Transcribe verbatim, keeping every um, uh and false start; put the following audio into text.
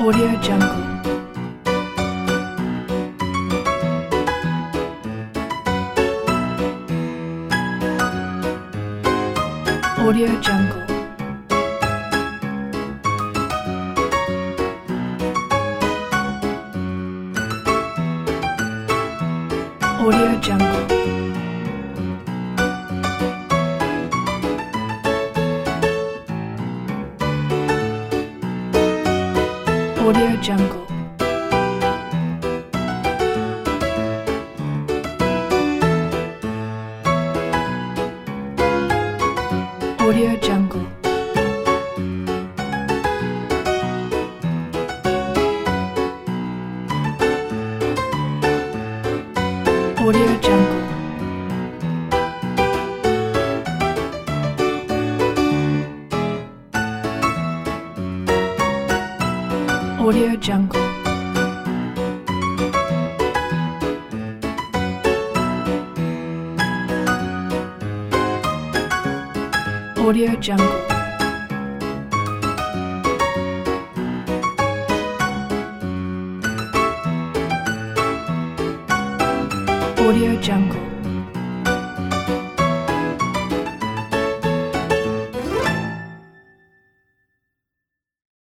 Audio Jungle. Audio Jungle. Audio Jungle. Audio Jungle. Audio Jungle. Audio Jungle. Audio Jungle. Audio Jungle. Audio Jungle.